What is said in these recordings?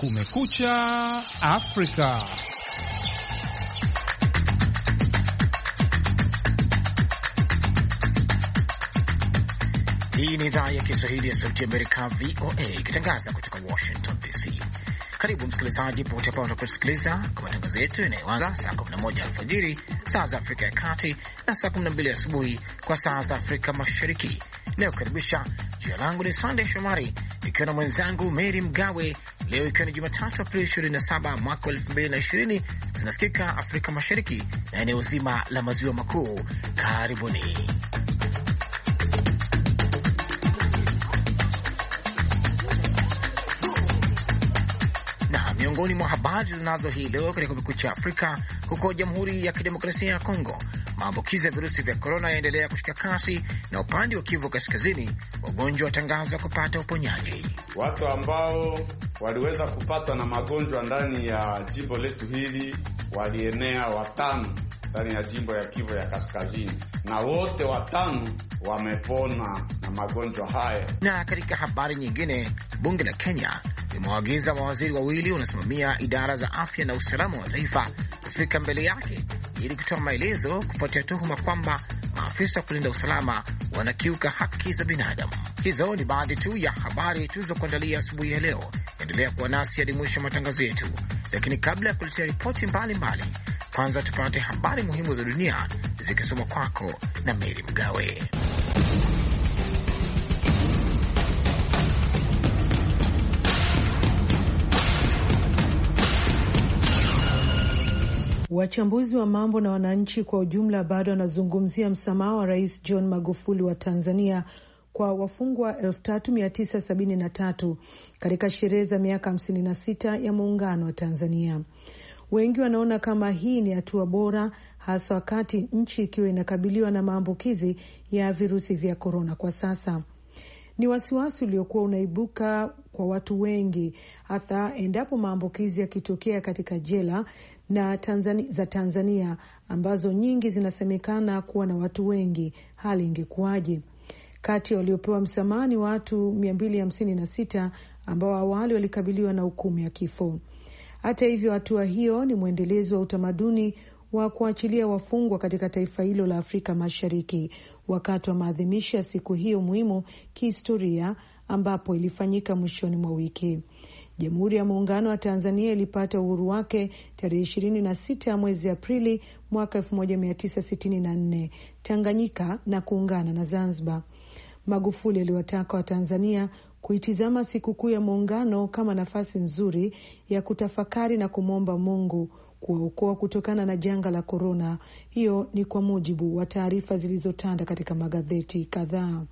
Kumekucha Afrika. Hii ni idhaa ya Kiswahili ya Sauti ya Amerika, VOA, ikitangaza kutoka Washington DC. Karibu msikilizaji popote pale unaposikiliza kwa matangazo yetu yanayoanza saa 11 alfajiri saa za Afrika ya Kati na saa 12 asubuhi kwa saa za Afrika Mashariki. Inayokaribisha, jina langu ni Sunday Shomari, ikiwa na mwenzangu Mary Mgawe. Leo ikiwa ni Jumatatu Aprili 27 mwaka 2020, tunasikika Afrika Mashariki na eneo zima la maziwa makuu. Karibuni. Miongoni mwa habari zinazo hii leo katika Kumekucha Afrika, huko Jamhuri ya Kidemokrasia ya Kongo, maambukizi ya virusi vya korona yaendelea kushika kasi, na upande wa Kivu Kaskazini, wagonjwa watangazwa kupata uponyaji. Watu ambao waliweza kupatwa na magonjwa ndani ya jimbo letu hili walienea 5 ndani ya jimbo ya Kivu ya Kaskazini, na wote 5 wamepona na magonjwa haya. Na katika habari nyingine, bunge la Kenya limewaagiza mawaziri wawili wanasimamia idara za afya na usalama wa taifa kufika mbele yake ili kutoa maelezo kufuatia tuhuma kwamba maafisa wa kulinda usalama wanakiuka haki za binadamu. Hizo ni baadhi tu ya habari tulizokuandalia asubuhi ya leo. Endelea kuwa nasi hadi mwisho wa matangazo yetu, lakini kabla ya kuletea ripoti mbalimbali, kwanza tupate habari muhimu za dunia zikisoma kwako na Mary Mgawe. Wachambuzi wa mambo na wananchi kwa ujumla bado wanazungumzia msamaha wa Rais John Magufuli wa Tanzania kwa wafungwa 3973 katika sherehe za miaka 56 ya muungano wa Tanzania. Wengi wanaona kama hii ni hatua bora, hasa wakati nchi ikiwa inakabiliwa na maambukizi ya virusi vya korona kwa sasa. Ni wasiwasi uliokuwa unaibuka kwa watu wengi, hata endapo maambukizi yakitokea katika jela na za Tanzania ambazo nyingi zinasemekana kuwa na watu wengi, hali ingekuwaje? Kati waliopewa msamaha ni watu 256 ambao awali walikabiliwa na hukumu ya kifo. Hata hivyo, hatua hiyo ni mwendelezo wa utamaduni wa kuachilia wafungwa katika taifa hilo la Afrika Mashariki wakati wa maadhimisho ya siku hiyo muhimu kihistoria ambapo ilifanyika mwishoni mwa wiki. Jamhuri ya Muungano wa Tanzania ilipata uhuru wake tarehe 26 mwezi Aprili mwaka 1964 Tanganyika na kuungana na Zanzibar. Magufuli aliwataka wa Tanzania kuitizama sikukuu ya Muungano kama nafasi nzuri ya kutafakari na kumwomba Mungu kuwaokoa kutokana na janga la korona. Hiyo ni kwa mujibu wa taarifa zilizotanda katika magazeti kadhaa.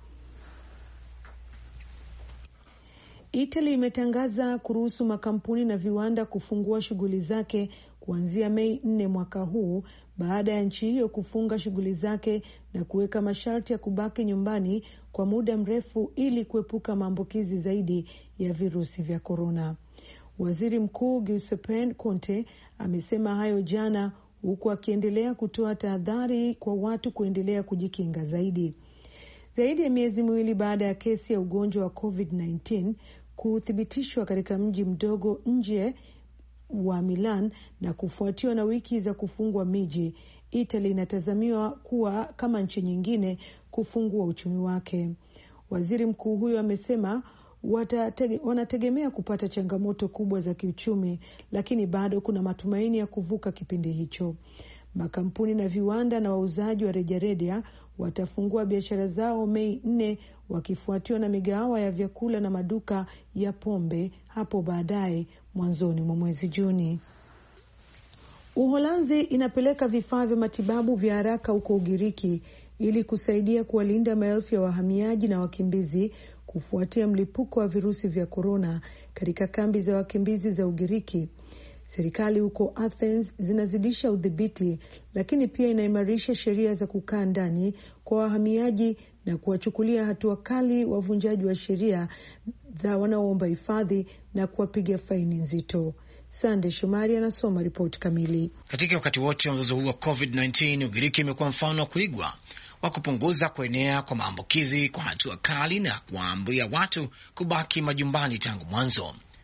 Italy imetangaza kuruhusu makampuni na viwanda kufungua shughuli zake kuanzia Mei 4 mwaka huu baada ya nchi hiyo kufunga shughuli zake na kuweka masharti ya kubaki nyumbani kwa muda mrefu ili kuepuka maambukizi zaidi ya virusi vya korona. Waziri Mkuu Giuseppe Conte amesema hayo jana, huku akiendelea kutoa tahadhari kwa watu kuendelea kujikinga zaidi. Zaidi ya miezi miwili baada ya kesi ya ugonjwa wa COVID-19 kuthibitishwa katika mji mdogo nje wa Milan na kufuatiwa na wiki za kufungwa miji, Italy inatazamiwa kuwa kama nchi nyingine kufungua uchumi wake. Waziri mkuu huyo amesema wanategemea kupata changamoto kubwa za kiuchumi, lakini bado kuna matumaini ya kuvuka kipindi hicho. Makampuni na viwanda na wauzaji wa rejareja watafungua biashara zao Mei 4, wakifuatiwa na migahawa ya vyakula na maduka ya pombe hapo baadaye mwanzoni mwa mwezi Juni. Uholanzi inapeleka vifaa vya matibabu vya haraka huko Ugiriki ili kusaidia kuwalinda maelfu ya wahamiaji na wakimbizi kufuatia mlipuko wa virusi vya korona katika kambi za wakimbizi za Ugiriki. Serikali huko Athens zinazidisha udhibiti, lakini pia inaimarisha sheria za kukaa ndani kwa wahamiaji na kuwachukulia hatua kali wavunjaji wa sheria za wanaoomba hifadhi na kuwapiga faini nzito. Sande Shomari anasoma ripoti kamili. Katika wakati wote wa mzozo huu wa COVID-19, Ugiriki imekuwa mfano wa kuigwa wa kupunguza kuenea kwa maambukizi kwa hatua kali na kuwaambia watu kubaki majumbani tangu mwanzo.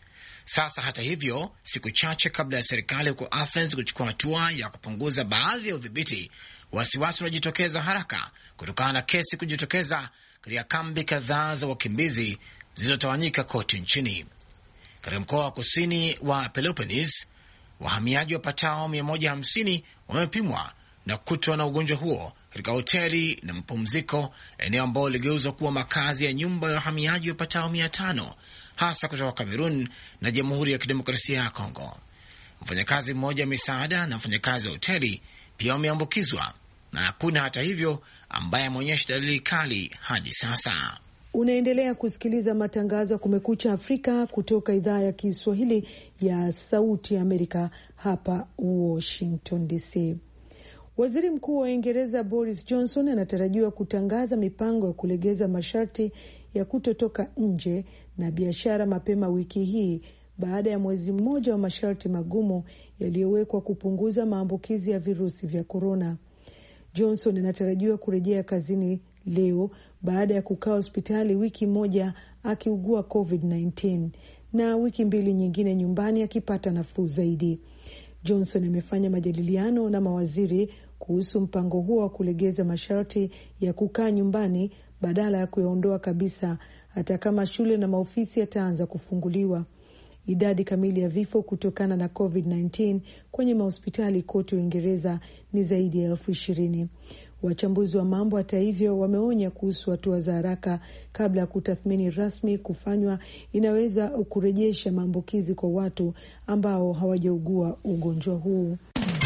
Sasa hata hivyo, siku chache kabla ya serikali huko Athens kuchukua hatua ya kupunguza baadhi ya udhibiti, wasiwasi unajitokeza haraka kutokana na kesi kujitokeza katika kambi kadhaa za wakimbizi zilizotawanyika kote nchini. Katika mkoa wa kusini wa Peloponnese, wahamiaji wapatao 150 wamepimwa na kukutwa na ugonjwa huo katika hoteli na mapumziko, eneo ambalo ligeuzwa kuwa makazi ya nyumba ya wahamiaji wapatao 500, hasa kutoka Kamerun na Jamhuri ya Kidemokrasia ya Kongo. Mfanyakazi mmoja wa misaada na mfanyakazi wa hoteli pia wameambukizwa, na hakuna hata hivyo ambaye ameonyesha dalili kali hadi sasa. Unaendelea kusikiliza matangazo ya Kumekucha Afrika kutoka idhaa ya Kiswahili ya Sauti ya Amerika hapa Washington DC. Waziri Mkuu wa Uingereza Boris Johnson anatarajiwa kutangaza mipango ya kulegeza masharti ya kutotoka nje na biashara mapema wiki hii baada ya mwezi mmoja wa masharti magumu yaliyowekwa kupunguza maambukizi ya virusi vya korona. Johnson anatarajiwa kurejea kazini leo baada ya kukaa hospitali wiki moja akiugua COVID-19 na wiki 2 nyingine nyumbani akipata nafuu zaidi. Johnson amefanya majadiliano na mawaziri kuhusu mpango huo wa kulegeza masharti ya kukaa nyumbani badala ya kuyaondoa kabisa, hata kama shule na maofisi yataanza kufunguliwa. Idadi kamili ya vifo kutokana na COVID-19 kwenye mahospitali kote Uingereza ni zaidi ya 20,000. Wachambuzi wa mambo hata hivyo wameonya kuhusu hatua za haraka kabla ya kutathmini rasmi kufanywa inaweza kurejesha maambukizi kwa watu ambao hawajaugua ugonjwa huu.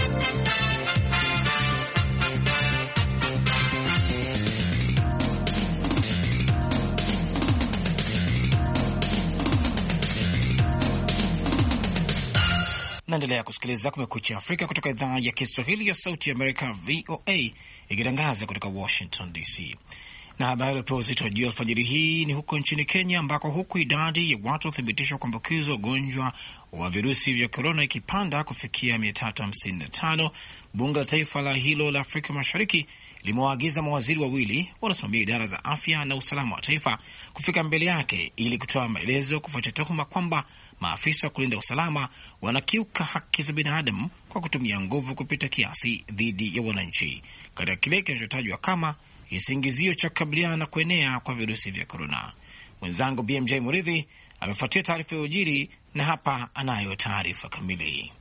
Naendelea kusikiliza Kumekucha Afrika kutoka idhaa ya Kiswahili ya Sauti ya Amerika, VOA, ikitangaza kutoka Washington DC. Na habari iliyopewa uzito wa juu alfajiri hii ni huko nchini Kenya, ambako huku idadi ya watu wathibitishwa kuambukizwa ugonjwa wa virusi vya korona ikipanda kufikia 355, bunge la taifa la hilo la Afrika Mashariki limewaagiza mawaziri wawili wanaosimamia idara za afya na usalama wa taifa kufika mbele yake ili kutoa maelezo kufuatia tuhuma kwamba maafisa wa kulinda usalama wanakiuka haki za binadamu kwa kutumia nguvu kupita kiasi dhidi ya wananchi, katika kile kinachotajwa kama kisingizio cha kukabiliana na kuenea kwa virusi vya korona. Mwenzangu BMJ Muridhi amefuatia taarifa ya ujiri na hapa anayo taarifa kamili.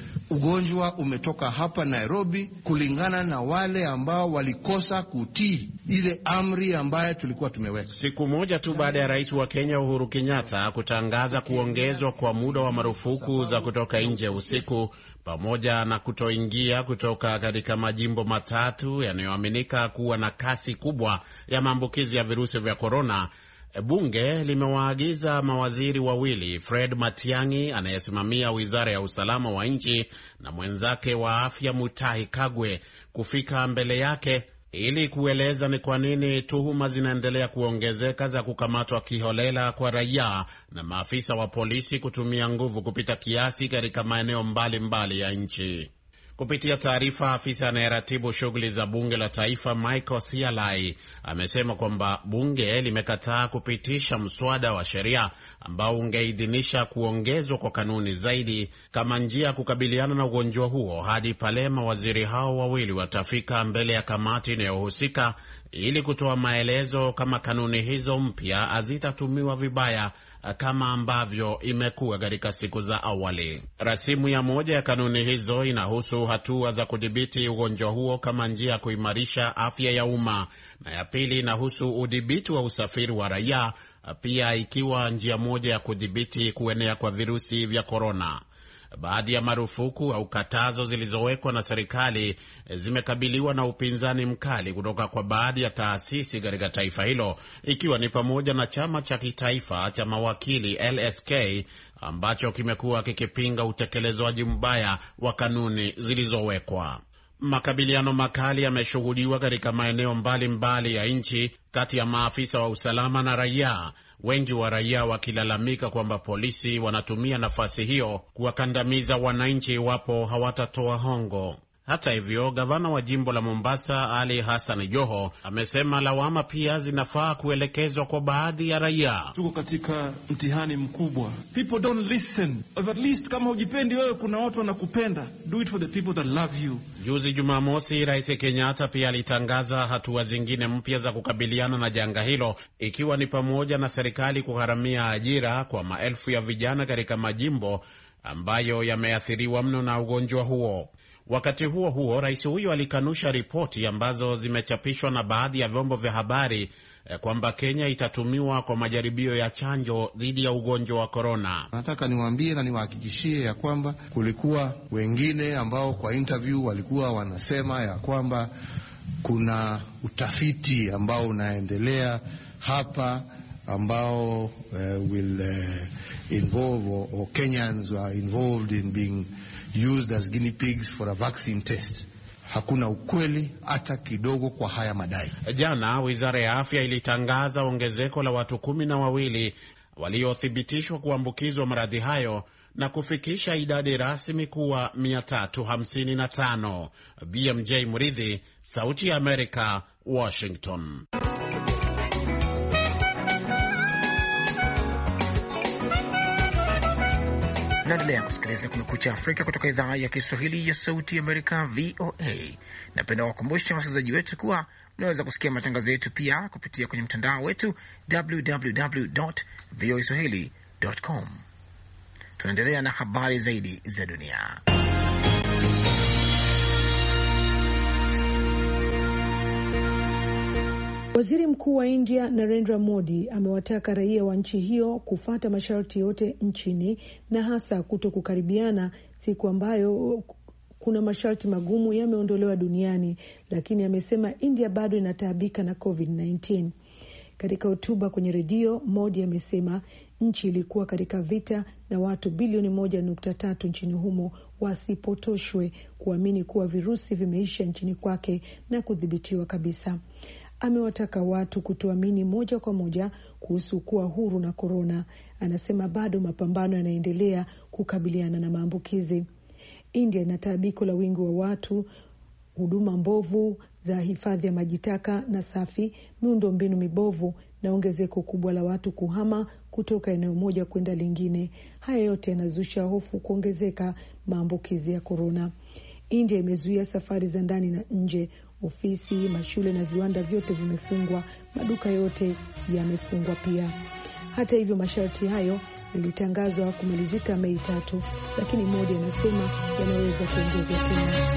Ugonjwa umetoka hapa Nairobi kulingana na wale ambao walikosa kutii ile amri ambayo tulikuwa tumeweka. Siku moja tu baada ya rais wa Kenya Uhuru Kenyatta kutangaza kuongezwa kwa muda wa marufuku za kutoka nje usiku pamoja na kutoingia kutoka katika majimbo matatu yanayoaminika kuwa na kasi kubwa ya maambukizi ya virusi vya korona, bunge limewaagiza mawaziri wawili, Fred Matiang'i anayesimamia wizara ya usalama wa nchi na mwenzake wa afya Mutahi Kagwe, kufika mbele yake ili kueleza ni kwa nini tuhuma zinaendelea kuongezeka za kukamatwa kiholela kwa raia na maafisa wa polisi kutumia nguvu kupita kiasi katika maeneo mbalimbali ya nchi. Kupitia taarifa, afisa anayeratibu shughuli za bunge la taifa Michael Sialai amesema kwamba bunge limekataa kupitisha mswada wa sheria ambao ungeidhinisha kuongezwa kwa kanuni zaidi kama njia ya kukabiliana na ugonjwa huo hadi pale mawaziri hao wawili watafika mbele ya kamati inayohusika ili kutoa maelezo kama kanuni hizo mpya hazitatumiwa vibaya kama ambavyo imekuwa katika siku za awali. Rasimu ya moja ya kanuni hizo inahusu hatua za kudhibiti ugonjwa huo kama njia ya kuimarisha afya ya umma, na ya pili inahusu udhibiti wa usafiri wa raia, pia ikiwa njia moja ya kudhibiti kuenea kwa virusi vya korona. Baadhi ya marufuku au katazo zilizowekwa na serikali zimekabiliwa na upinzani mkali kutoka kwa baadhi ya taasisi katika taifa hilo, ikiwa ni pamoja na chama cha kitaifa cha mawakili LSK ambacho kimekuwa kikipinga utekelezwaji mbaya wa kanuni zilizowekwa. Makabiliano makali yameshuhudiwa katika maeneo mbalimbali ya nchi kati ya maafisa wa usalama na raia, wengi wa raia wakilalamika kwamba polisi wanatumia nafasi hiyo kuwakandamiza wananchi iwapo hawatatoa hongo. Hata hivyo, gavana wa jimbo la Mombasa Ali Hassan Joho amesema lawama pia zinafaa kuelekezwa kwa baadhi ya raia. Tuko katika mtihani mkubwa. People don't listen. At least kama hujipendi wewe, kuna watu wanakupenda. Do it for the people that love you. Juzi Jumamosi, Rais Kenyatta pia alitangaza hatua zingine mpya za kukabiliana na janga hilo, ikiwa ni pamoja na serikali kugharamia ajira kwa maelfu ya vijana katika majimbo ambayo yameathiriwa mno na ugonjwa huo. Wakati huo huo, rais huyo alikanusha ripoti ambazo zimechapishwa na baadhi ya vyombo vya habari kwamba Kenya itatumiwa kwa majaribio ya chanjo dhidi ya ugonjwa wa korona. Nataka niwaambie na niwahakikishie ya kwamba kulikuwa wengine ambao kwa interview walikuwa wanasema ya kwamba kuna utafiti ambao unaendelea hapa ambao will involve or Kenyans are involved in being used as guinea pigs for a vaccine test. Hakuna ukweli hata kidogo kwa haya madai. Jana Wizara ya Afya ilitangaza ongezeko la watu 12 waliothibitishwa kuambukizwa maradhi hayo na kufikisha idadi rasmi kuwa 355. BMJ Muridhi, Sauti ya Amerika, Washington. Naendelea kusikiliza Kumekucha Afrika kutoka idhaa ya Kiswahili ya Sauti ya Amerika, VOA. Napenda wakumbusha wasikilizaji wetu kuwa mnaweza kusikia matangazo yetu pia kupitia kwenye mtandao wetu www.voaswahili.com. Tunaendelea na habari zaidi za dunia. Waziri Mkuu wa India Narendra Modi amewataka raia wa nchi hiyo kufuata masharti yote nchini na hasa kutokukaribiana, siku ambayo kuna masharti magumu yameondolewa duniani, lakini amesema India bado inataabika na COVID-19. Katika hotuba kwenye redio, Modi amesema nchi ilikuwa katika vita na watu bilioni 1.3 nchini humo wasipotoshwe kuamini kuwa virusi vimeisha nchini kwake na kudhibitiwa kabisa. Amewataka watu kutoamini moja kwa moja kuhusu kuwa huru na korona. Anasema bado mapambano yanaendelea kukabiliana na maambukizi. India ina taabiko la wingi wa watu, huduma mbovu za hifadhi ya maji taka na safi, miundombinu mibovu na ongezeko kubwa la watu kuhama kutoka eneo moja kwenda lingine. Haya yote yanazusha hofu kuongezeka maambukizi ya korona. India imezuia safari za ndani na nje. Ofisi, mashule na viwanda vyote vimefungwa, maduka yote yamefungwa pia. Hata hivyo, masharti hayo yalitangazwa kumalizika Mei 3, lakini Modi anasema yanaweza kuongezwa tena.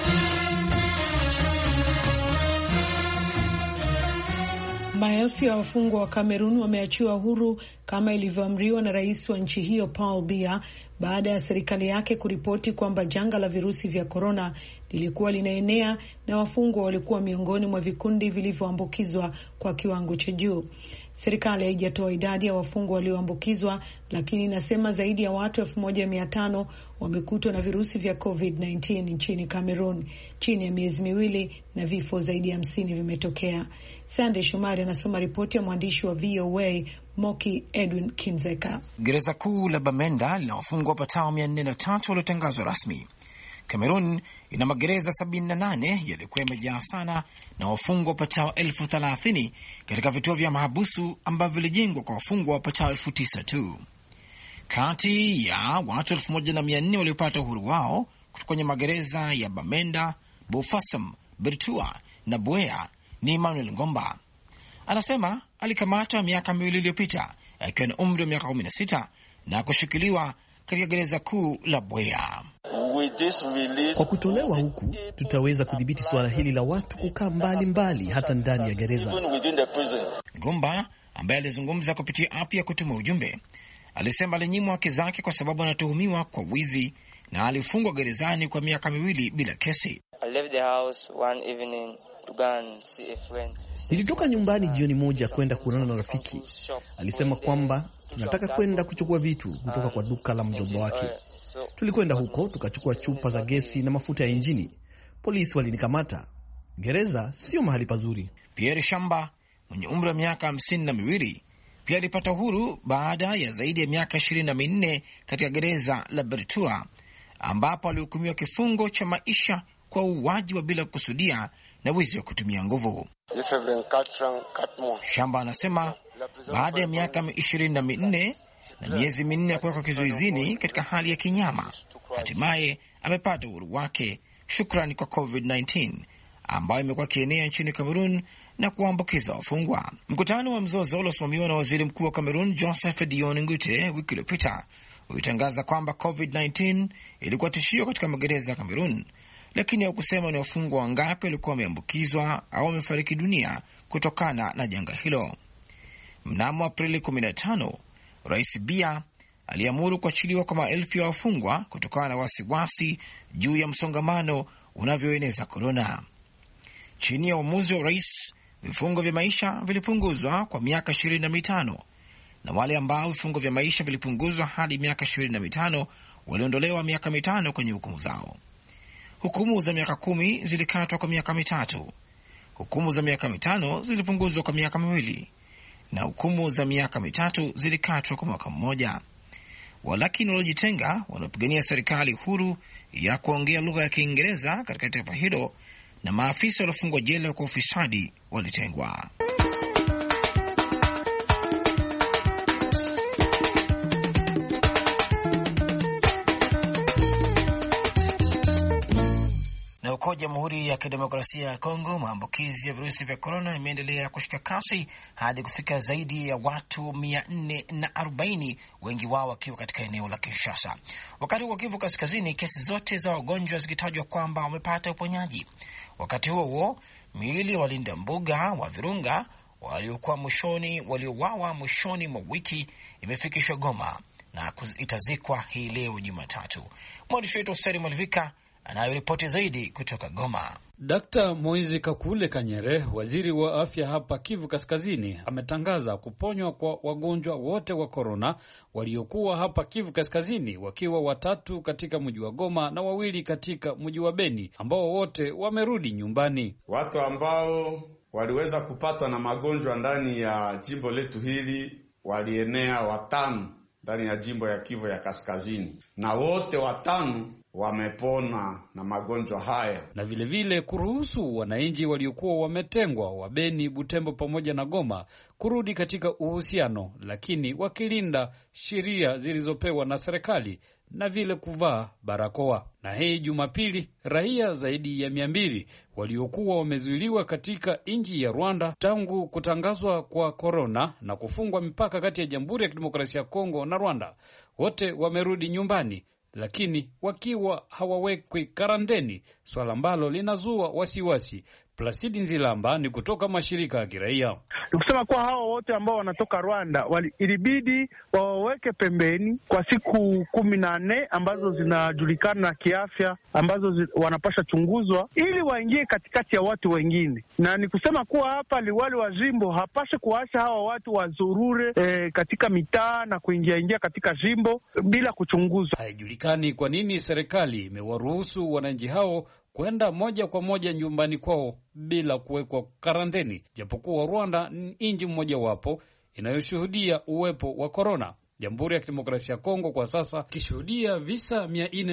Maelfu ya wafungwa wa Kamerun wameachiwa huru kama ilivyoamriwa na rais wa nchi hiyo Paul Biya baada ya serikali yake kuripoti kwamba janga la virusi vya korona lilikuwa linaenea na wafungwa walikuwa miongoni mwa vikundi vilivyoambukizwa kwa kiwango cha juu. Serikali haijatoa idadi ya wafungwa walioambukizwa, lakini inasema zaidi ya watu 1500 wamekutwa na virusi vya COVID-19 nchini Cameroon chini ya miezi miwili na vifo zaidi ya 50 vimetokea. Sande Shumari anasoma ripoti ya mwandishi wa VOA Moki Edwin Kinzeka. Gereza kuu la Bamenda lina wafungwa wapatao 403 waliotangazwa rasmi. Cameroon ina magereza 78 yalikuwa yamejaa sana na wafungwa wapatao 30,000 katika vituo vya mahabusu ambavyo vilijengwa kwa wafungwa wapatao 9,000 tu. Kati ya watu 1,400 waliopata uhuru wao kutoka kwenye magereza ya Bamenda, Bofasam, Bertua na Buea ni Emmanuel Ngomba. Anasema alikamatwa miaka 2 iliyopita akiwa na umri wa miaka 16 na kushikiliwa katika gereza kuu la Buea. Kwa kutolewa huku, tutaweza kudhibiti suala hili la watu kukaa mbali hata ndani ya gereza. Ngomba ambaye alizungumza kupitia app ya kutuma ujumbe alisema alinyimwa haki zake kwa sababu anatuhumiwa kwa wizi na alifungwa gerezani kwa miaka 2 bila kesi. Nilitoka nyumbani jioni moja kwenda kuonana na rafiki. Alisema kwamba tunataka kwenda kuchukua vitu kutoka kwa duka la mjomba wake. Tulikwenda huko tukachukua chupa za gesi na mafuta ya injini. Polisi walinikamata. Gereza sio mahali pazuri. Pierre Shamba mwenye umri wa miaka 52 pia alipata uhuru baada ya zaidi ya miaka 24 katika gereza la Bertua ambapo alihukumiwa kifungo cha maisha kwa uuaji wa bila kukusudia na wizi wa kutumia nguvu. Shamba anasema baada ya miaka 24 na miezi 4 ya kuwekwa kizuizini katika hali ya kinyama, hatimaye amepata uhuru wake shukrani kwa COVID-19 ambayo imekuwa kienea nchini Kamerun na kuambukiza wafungwa. Mkutano wa mzozo uliosimamiwa na waziri mkuu wa Kamerun Joseph Dion Ngute wiki iliyopita ulitangaza kwamba COVID-19 ilikuwa tishio katika magereza ya Kamerun, lakini haukusema ni wafungwa wangapi walikuwa wameambukizwa au wamefariki dunia kutokana na janga hilo. Mnamo Aprili 15, Rais Biya aliamuru kuachiliwa kwa maelfu ya wafungwa kutokana na wasiwasi juu ya msongamano unavyoeneza korona. Chini ya uamuzi wa rais, vifungo vya maisha vilipunguzwa kwa miaka 25 na wale ambao vifungo vya maisha vilipunguzwa hadi miaka 25 waliondolewa miaka 5 kwenye hukumu zao. Hukumu za miaka 10 zilikatwa kwa miaka 3. Hukumu za miaka 5 zilipunguzwa kwa miaka 2 na hukumu za miaka 3 zilikatwa kwa mwaka mmoja. Walakini waliojitenga wanapigania serikali huru ya kuongea lugha ya Kiingereza katika taifa hilo, na maafisa waliofungwa jela kwa ufisadi walitengwa. Na huko Jamhuri ya Kidemokrasia ya Kongo, maambukizi ya virusi vya korona imeendelea kushika kasi hadi kufika zaidi ya watu 440, wengi wao wakiwa katika eneo la Kinshasa. Wakati wa Kivu Kaskazini, kesi zote za wagonjwa zikitajwa kwamba wamepata uponyaji. Wakati huo miili ya walinda mbuga wa Virunga waliouawa mwishoni mwa wiki imefikishwa Goma na itazikwa hii leo Jumatatu. Mwandishi wetu Sari Malivika anayoripoti zaidi kutoka Goma. Dr. Moizi Kakule Kanyere, waziri wa afya hapa Kivu Kaskazini, ametangaza kuponywa kwa wagonjwa wote wa korona waliokuwa hapa Kivu Kaskazini, wakiwa 3 katika mji wa Goma na 2 katika mji wa Beni, ambao wote wamerudi nyumbani. Watu ambao waliweza kupatwa na magonjwa ndani ya jimbo letu hili walienea 5 ndani ya jimbo ya Kivu ya Kaskazini, na wote 5 wamepona na magonjwa haya, na vile kuruhusu wananchi waliokuwa wametengwa wa Beni, Butembo pamoja na Goma kurudi katika uhusiano, lakini wakilinda sheria zilizopewa na serikali na vile kuvaa barakoa. Na hii Jumapili, raia zaidi ya 200 waliokuwa wamezuiliwa katika nchi ya Rwanda tangu kutangazwa kwa korona na kufungwa mipaka kati ya Jamhuri ya Kidemokrasia ya Kongo na Rwanda, wote wamerudi nyumbani, lakini wakiwa hawawekwi karanteni, swala ambalo linazua wasiwasi. Placidi Nzilamba ni kutoka mashirika ya kiraia. Nikusema kwa hao wote ambao wanatoka Rwanda ilibidi waweke pembeni kwa siku 14 ambazo zinajulikana kiafya, ambazo wanapasha chunguzwa ili waingie katikati ya watu wengine. Na nikusema kuwa hapa liwali wa jimbo hapashe kuacha hawa watu wazurure katika mitaa na kuingia katika jimbo bila kuchunguzwa. Haijulikani kwa nini serikali imewaruhusu wananchi hao kwenda moja kwa moja nyumbani kwao bila kuwekwa karanteni, japokuwa Rwanda ni nchi mmoja wapo inayoshuhudia uwepo wa korona. Jamhuri ya Kidemokrasia ya Kongo kwa sasa kishuhudia visa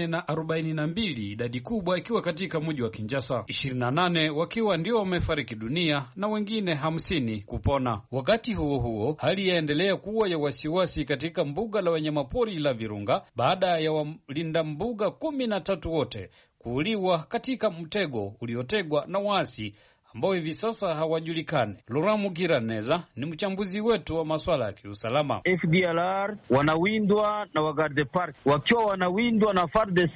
442, idadi kubwa ikiwa katika mji wa Kinshasa, 28 wakiwa ndio wamefariki dunia na wengine 50 kupona. Wakati huo hali yaendelea kuwa ya wasiwasi katika mbuga la wanyamapori la Virunga baada ya walinda mbuga 13 wote kuuliwa katika mtego uliotegwa na waasi ambao hivi sasa hawajulikani. Loramu Giraneza ni mchambuzi wetu wa masuala ya kiusalama. FDLR wanawindwa na wagarde park, wakiwa wanawindwa na FARDC,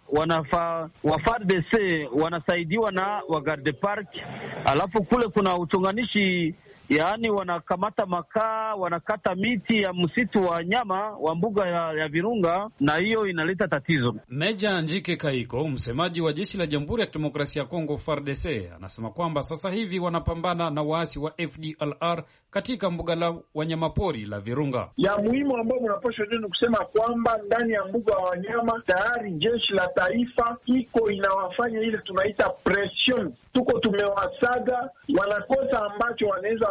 wa FARDC wanasaidiwa na wagarde park, alafu kule kuna uchonganishi, yaani wanakamata makaa, wanakata miti ya msitu wa nyama wa mbuga ya Virunga, na hiyo inaleta tatizo. Meja Njike Kaiko, msemaji wa jeshi la Jamhuri ya Kidemokrasia ya Kongo FARDC, anasema kwamba sasa hivi wanapambana na waasi wa FDLR katika mbuga la wanyamapori la Virunga. Ya muhimu ambao mnapaswa ni kusema kwamba ndani ya mbuga wa wanyama tayari jeshi la taifa iko inawafanya ile tunaita pression, tuko tumewasaga, wanakosa ambacho wanaweza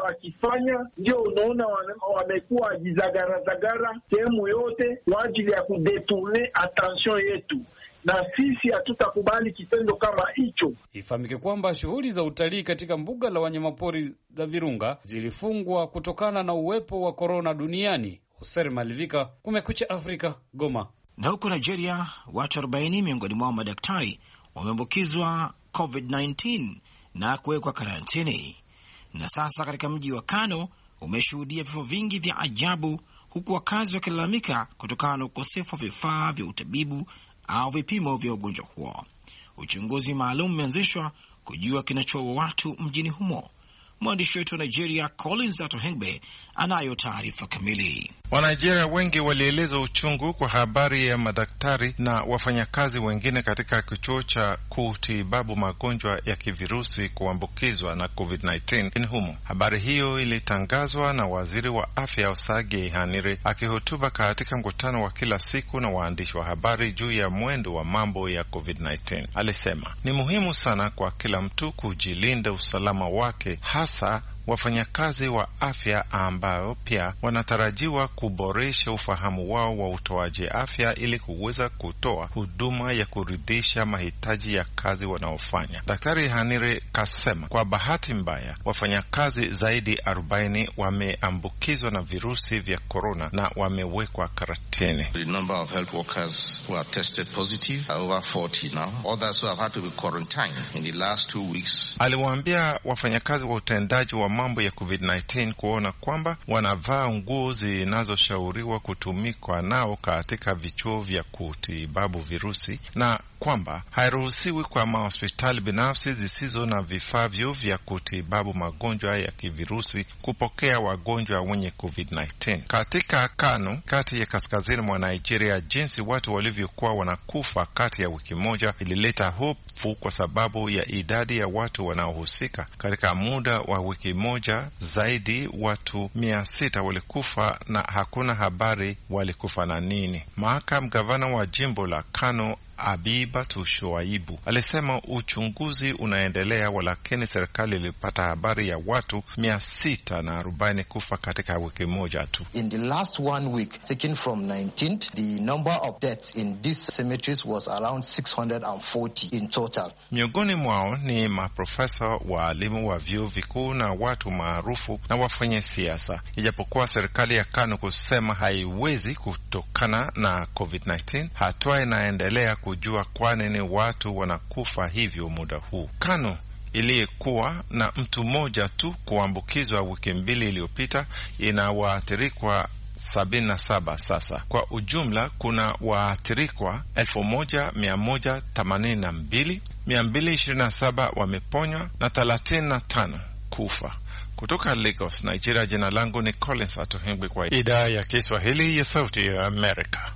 wakifanya, ndio unaona wamekuwa wajizagarazagara sehemu yote kwa ajili ya kudetourne attention yetu, na sisi hatutakubali kitendo kama hicho. Ifahamike kwamba shughuli za utalii katika mbuga la wanyamapori za Virunga zilifungwa kutokana na uwepo wa korona duniani. Hussein Malivika, Kumekucha Afrika, Goma. Na huko Nigeria, watu 40 miongoni mwao madaktari wameambukizwa COVID-19 na kuwekwa karantini. Na sasa katika mji wa Kano umeshuhudia vifo vingi vya ajabu, huku wakazi wakilalamika kutokana na ukosefu wa vifaa vya utabibu au vipimo vya ugonjwa huo. Uchunguzi maalum umeanzishwa kujua kinachoua watu mjini humo. Mwandishi wetu wa Nigeria Collins Atohengbe anayo taarifa kamili. Wanigeria wengi walieleza uchungu kwa habari ya madaktari na wafanyakazi wengine katika kituo cha kutibabu magonjwa ya kivirusi kuambukizwa na COVID-19 humo. Habari hiyo ilitangazwa na waziri wa afya Osage Ihanire akihutuba katika mkutano wa kila siku na waandishi wa habari juu ya mwendo wa mambo ya COVID-19. Alisema ni muhimu sana kwa kila mtu kujilinda usalama wake, hasa wafanyakazi wa afya ambao pia wanatarajiwa kuboresha ufahamu wao wa utoaji afya ili kuweza kutoa huduma ya kuridhisha mahitaji ya kazi wanaofanya. Daktari Hanire kasema kwa bahati mbaya wafanyakazi zaidi 40 wameambukizwa na virusi vya corona na wamewekwa karantini. The number of health workers who are tested positive are over 40 now. Others who have had to be quarantined in the last 2 weeks. Aliwaambia wafanyakazi wa utendaji wa mambo ya COVID-19 kuona kwamba wanavaa nguo zinazoshauriwa kutumikwa nao katika vituo vya kutibabu virusi, na kwamba hairuhusiwi kwa mahospitali binafsi zisizo na vifaa vya kutibabu magonjwa ya kivirusi kupokea wagonjwa wenye COVID-19. Katika Kano, kati ya kaskazini mwa Nigeria, jinsi watu walivyokuwa wanakufa kati ya wiki moja ilileta hofu kwa sababu ya idadi ya watu wanaohusika. Katika muda wa wiki moja zaidi watu 600 walikufa na hakuna habari walikufa na nini. Makamu gavana wa jimbo la Kano Abibatu Shoaibu alisema uchunguzi unaendelea, lakini serikali ilipata habari ya watu 640 kufa katika wiki moja tu. In the last 1 week, taken from 19th, the number of deaths in these cemeteries was around 640 in total. Miongoni mwao ni maprofesa, waalimu wa vyuo vikuu na watu maarufu na wafanya siasa. Ijapokuwa serikali ya Kano kusema haiwezi kutokana na COVID-19, hatua inaendelea kujua kwa nini watu wanakufa hivyo muda huu. Kano iliyekuwa na mtu mmoja tu kuambukizwa wiki 2 iliyopita ina waathirikwa 77 sasa. Kwa ujumla kuna waathirikwa 1182, 227 wameponywa na 35 kufa. Kutoka Lagos, Nigeria, jina langu ni Collins Atohengwe kwa idhaa ya Kiswahili ya Sauti ya Amerika.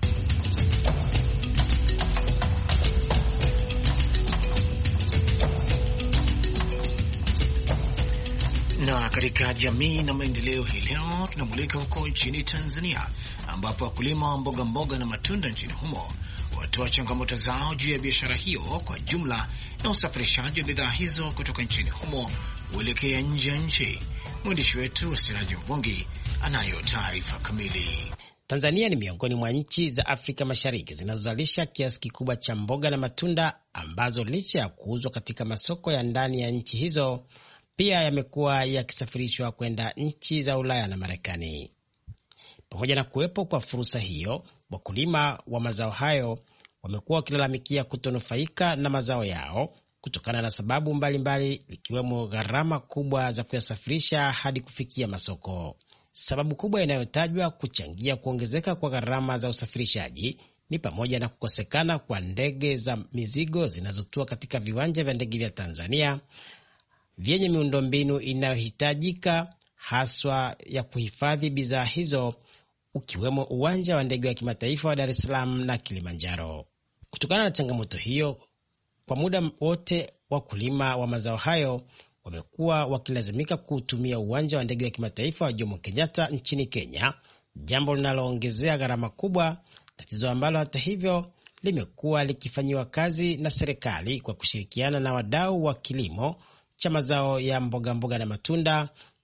Na katika jamii na maendeleo hii leo tunamulika huko nchini Tanzania, ambapo wakulima wa mboga mboga na matunda nchini humo watoa changamoto zao juu ya biashara hiyo kwa jumla na usafirishaji wa bidhaa hizo kutoka nchini humo kuelekea nje ya nchi. Mwandishi wetu Siraji Mvungi anayo taarifa kamili. Tanzania ni miongoni mwa nchi za Afrika Mashariki zinazozalisha kiasi kikubwa cha mboga na matunda ambazo licha ya kuuzwa katika masoko ya ndani ya nchi hizo pia yamekuwa yakisafirishwa kwenda nchi za Ulaya na Marekani. Pamoja na kuwepo kwa fursa hiyo, wakulima wa mazao hayo wamekuwa wakilalamikia kutonufaika na mazao yao kutokana na sababu mbalimbali, ikiwemo gharama kubwa za kuyasafirisha hadi kufikia masoko. Sababu kubwa inayotajwa kuchangia kuongezeka kwa gharama za usafirishaji ni pamoja na kukosekana kwa ndege za mizigo zinazotua katika viwanja vya ndege vya Tanzania vyenye miundombinu inayohitajika haswa ya kuhifadhi bidhaa hizo, ukiwemo uwanja wa ndege wa kimataifa wa Dar es Salaam na Kilimanjaro. Kutokana na changamoto hiyo, kwa muda wote wakulima wa mazao hayo wamekuwa wakilazimika kutumia uwanja wa ndege wa kimataifa wa Jomo Kenyatta nchini Kenya, jambo linaloongezea gharama kubwa, tatizo ambalo hata hivyo limekuwa likifanyiwa kazi na serikali kwa kushirikiana na wadau wa kilimo cha mazao ya mboga mboga na matunda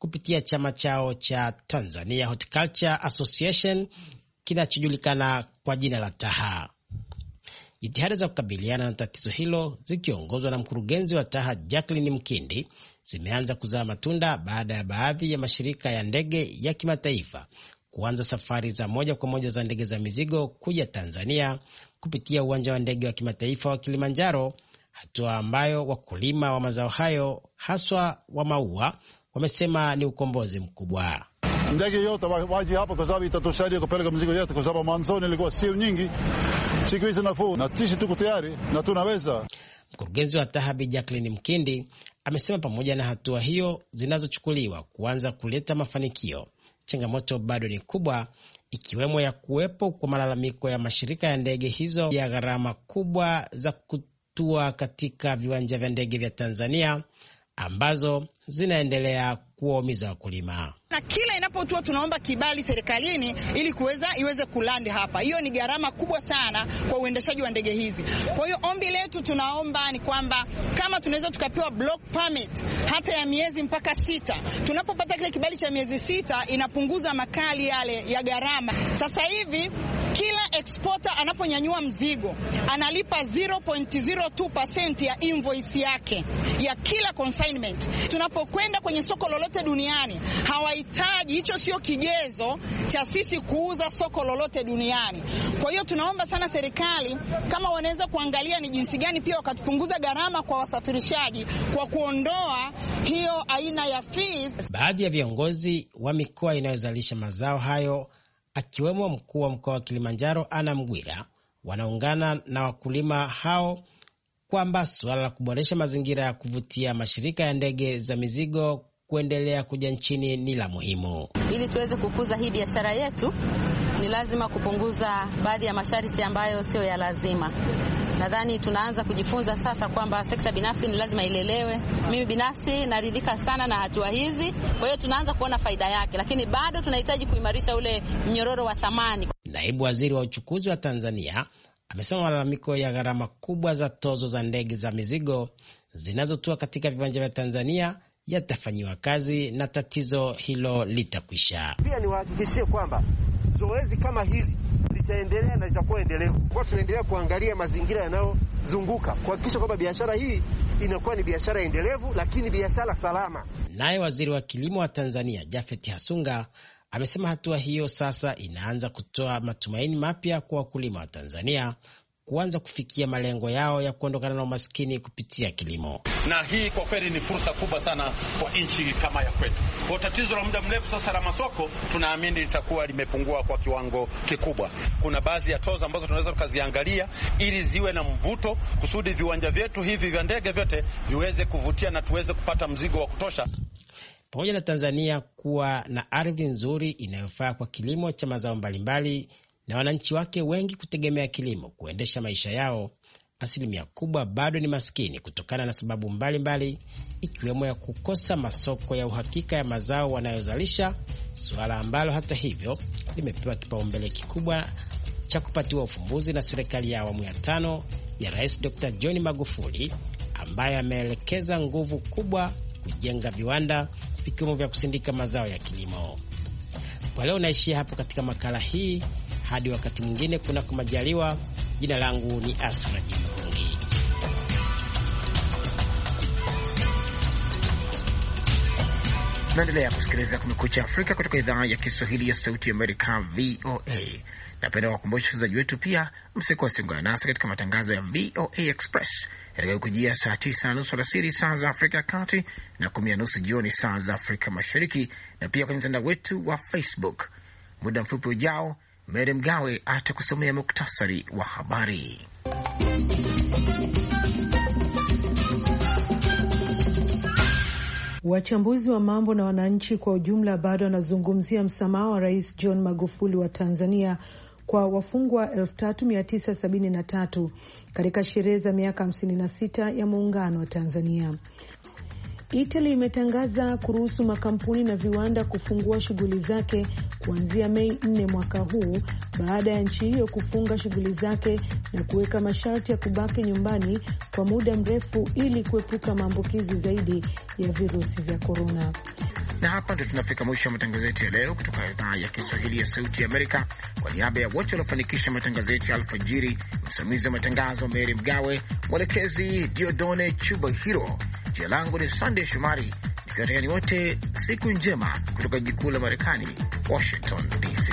kupitia chama chao cha Tanzania Horticulture Association kinachojulikana kwa jina la TAHA. Jitihada za kukabiliana na tatizo hilo zikiongozwa na mkurugenzi wa TAHA Jacqueline Mkindi zimeanza kuzaa matunda baada ya baadhi ya mashirika ya ndege ya kimataifa kuanza safari za moja kwa moja za ndege za mizigo kuja Tanzania kupitia uwanja wa ndege wa kimataifa wa Kilimanjaro, hatua ambayo wakulima wa mazao hayo haswa wa maua wamesema ni ukombozi mkubwa. Ndege yote waje hapa kwa sababu itatusaidia kupeleka mzigo yetu, kwa sababu mwanzoni ilikuwa sio nyingi, siku hizi nafuu na sisi tuko tayari na tunaweza. Mkurugenzi wa TAHA Jacqueline Mkindi amesema pamoja na hatua hiyo zinazochukuliwa kuanza kuleta mafanikio, changamoto bado ni kubwa, ikiwemo ya kuwepo kwa malalamiko ya mashirika ya ndege hizo ya gharama kubwa za kutua katika viwanja vya ndege vya Tanzania ambazo zinaendelea kuwaumiza wakulima. Na kila inapotua tunaomba kibali serikalini ili iweze kulandi hapa. Hiyo ni gharama kubwa sana kwa uendeshaji wa ndege hizi. Kwa hiyo ombi letu tunaomba ni kwamba kama tunaweza tukapewa block permit hata ya miezi mpaka 6. Tunapopata kile kibali cha miezi 6 inapunguza makali yale ya gharama. Sasa hivi kila exporter anaponyanyua mzigo analipa 0.02% ya invoice yake ya kila consignment. Tunapokwenda kwenye soko lolote duniani hawahitaji, hicho sio kigezo cha sisi kuuza soko lolote duniani. Kwa hiyo tunaomba sana serikali kama wanaweza kuangalia ni jinsi gani pia wakatupunguza gharama kwa wasafirishaji kwa kuondoa hiyo aina ya fees. Baadhi ya viongozi wa mikoa inayozalisha mazao hayo akiwemo mkuu wa mkoa wa Kilimanjaro Anna Mgwira wanaungana na wakulima hao kwamba suala la kuboresha mazingira ya kuvutia mashirika ya ndege za mizigo kuendelea kuja nchini ni la muhimu. Ili tuweze kukuza hii biashara yetu ni lazima kupunguza baadhi ya masharti ambayo sio ya lazima. Nadhani tunaanza kujifunza sasa kwamba sekta binafsi ni lazima ilelewe. Mimi binafsi naridhika sana na hatua hizi. Kwa hiyo tunaanza kuona faida yake, lakini bado tunahitaji kuimarisha ule mnyororo wa thamani. Naibu Waziri wa Uchukuzi wa Tanzania amesema malalamiko ya gharama kubwa za tozo za ndege za mizigo zinazotua katika viwanja vya Tanzania yatafanyiwa kazi na tatizo hilo litakwisha. Pia niwahakikishie kwamba zoezi kama hili litaendelea na litakuwa endelevu. Kwa tunaendelea kuangalia mazingira yanayozunguka kuhakikisha kwamba biashara hii inakuwa ni biashara endelevu, lakini biashara salama. Naye Waziri wa Kilimo wa Tanzania Japhet Hasunga amesema hatua hiyo sasa inaanza kutoa matumaini mapya kwa wakulima wa Tanzania kuanza kufikia malengo yao ya kuondokana na umaskini kupitia kilimo. Na hii kwa kweli ni fursa kubwa sana kwa nchi kama ya kwetu. Kwa tatizo la muda mrefu sasa la masoko tunaamini litakuwa limepungua kwa kiwango kikubwa. Kuna baadhi ya tozo ambazo tunaweza tukaziangalia ili ziwe na mvuto kusudi viwanja vyetu hivi vya ndege vyote viweze kuvutia na tuweze kupata mzigo wa kutosha. Pamoja na Tanzania kuwa na ardhi nzuri inayofaa kwa kilimo cha mazao mbalimbali na wananchi wake wengi kutegemea kilimo kuendesha maisha yao, asilimia kubwa bado ni maskini kutokana na sababu mbalimbali ikiwemo ya kukosa masoko ya uhakika ya mazao wanayozalisha, suala ambalo hata hivyo limepewa kipaumbele kikubwa cha kupatiwa ufumbuzi na serikali ya awamu ya 5 ya Rais Dr. John Magufuli, ambaye ameelekeza nguvu kubwa kujenga viwanda vikiwemo vya kusindika mazao ya kilimo. Kwa leo naishia hapo katika makala hii, hadi wakati mwingine kunako majaliwa. Jina langu ni Asra Jimhungi. Naendelea kusikiliza Kumekucha Afrika kutoka idhaa ya Kiswahili ya Sauti ya Amerika, VOA. Napenda wakumbusha wasikilizaji wetu pia msikose kuungana nasi katika matangazo ya VOA Express yatakayokujia saa 9:30 alasiri saa za Afrika ya Kati na 10:30 jioni saa za Afrika Mashariki, na pia kwenye mtandao wetu wa Facebook. Muda mfupi ujao, Mary Mgawe atakusomea muktasari wa habari. Wachambuzi wa mambo na wananchi kwa ujumla bado wanazungumzia msamaha wa Rais John Magufuli wa Tanzania kwa wafungwa 3973 katika sherehe za miaka 56 ya muungano wa Tanzania. Italy imetangaza kuruhusu makampuni na viwanda kufungua shughuli zake kuanzia Mei 4 mwaka huu baada ya nchi hiyo kufunga shughuli zake na kuweka masharti ya kubaki nyumbani kwa muda mrefu ili kuepuka maambukizi zaidi ya virusi vya korona. Na hapa ndo tunafika mwisho wa matangazo yetu ya leo kutoka idhaa ya Kiswahili ya Sauti ya Amerika. Kwa niaba ya wote waliofanikisha matangazo yetu ya alfajiri, msimamizi wa matangazo Mary Mgawe, mwelekezi Diodone Chubahiro, jina langu ni Sunday Shomari, nikiwatakieni wote siku njema kutoka jikuu la Marekani, Washington DC.